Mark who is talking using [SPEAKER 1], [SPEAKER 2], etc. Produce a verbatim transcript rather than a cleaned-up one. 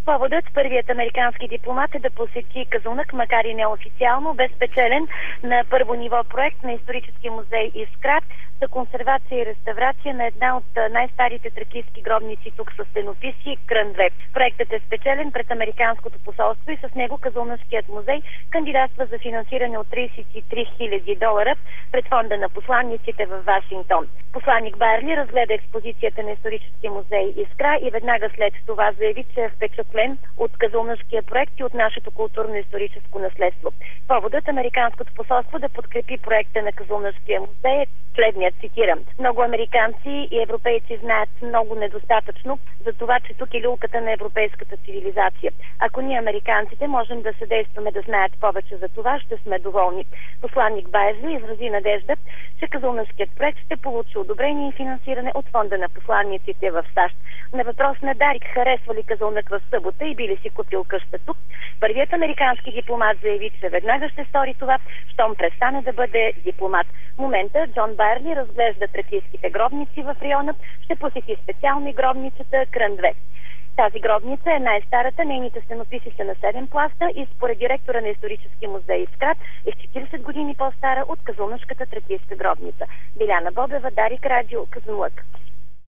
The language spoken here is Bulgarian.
[SPEAKER 1] Поводът първият американски дипломат е да посети Казанлък, макар и неофициално, бе спечелен на първо ниво проект на исторически музей Искра за консервация и реставрация на една от най-старите тракийски гробници тук с стенописи Крън две. Проектът е спечелен пред Американското посолство и с него Казанлъкският музей кандидатства за финансиране от тридесет и три хиляди долара пред фонда на посланниците в Вашингтон. Посланник Байерли разгледа експозицията на исторически музей Искра и веднага след това заяви, че е впечатлен от казанлъкския проект и от нашето културно-историческо наследство. Поводът Американското посолство да подкрепи проекта на Казанлъкския музей е следният, цитирам: много американци и европейци знаят много недостатъчно за това, че тук е люлката на европейската цивилизация. Ако ние, американците, можем да съдействаме да знаят повече за това, ще сме доволни. Посланник Байерли изрази надежда, че казанлъкският проект ще получи одобрение и финансиране от фонда на посланниците в САЩ. На въпрос на Дарик харесва ли Казанлък в събота и би ли си купил къща тук, първият американски дипломат заяви, че веднага ще стори това, щом престане да бъде дипломат. В момента Джон Байерли разглежда тракийските гробници в района, ще посети специално и гробницата Крън две. Тази гробница е най-старата, нейните стенописи са на седем пласта и според директора на исторически музей Искра е с четиридесет години по-стара от казанлъкската тракийска гробница. Биляна Бобева, Дарик Радио, Казанлък.